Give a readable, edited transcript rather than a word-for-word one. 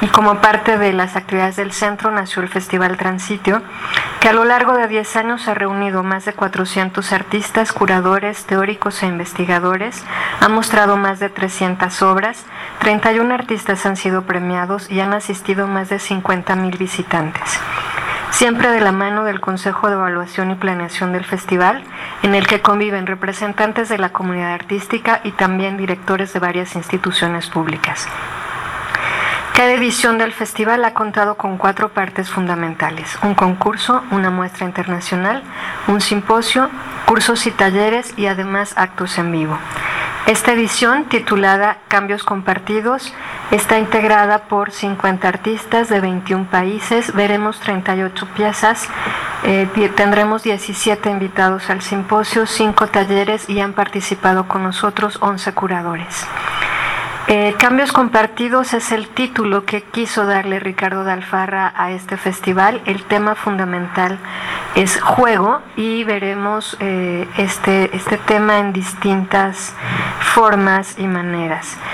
Y como parte de las actividades del centro nació el Festival Transitio, que a lo largo de 10 años ha reunido más de 400 artistas, curadores, teóricos e investigadores, ha mostrado más de 300 obras, 31 artistas han sido premiados y han asistido más de 50,000 visitantes. Siempre de la mano del Consejo de Evaluación y Planeación del Festival, en el que conviven representantes de la comunidad artística y también directores de varias instituciones públicas. Cada edición del festival ha contado con 4 partes fundamentales: un concurso, una muestra internacional, un simposio, cursos y talleres y además actos en vivo. Esta edición, titulada Cambios Compartidos, está integrada por 50 artistas de 21 países, veremos 38 piezas, tendremos 17 invitados al simposio, 5 talleres y han participado con nosotros 11 curadores. Cambios Compartidos es el título que quiso darle Ricardo de Alfarra a este festival. El tema fundamental es juego y veremos este tema en distintas formas y maneras.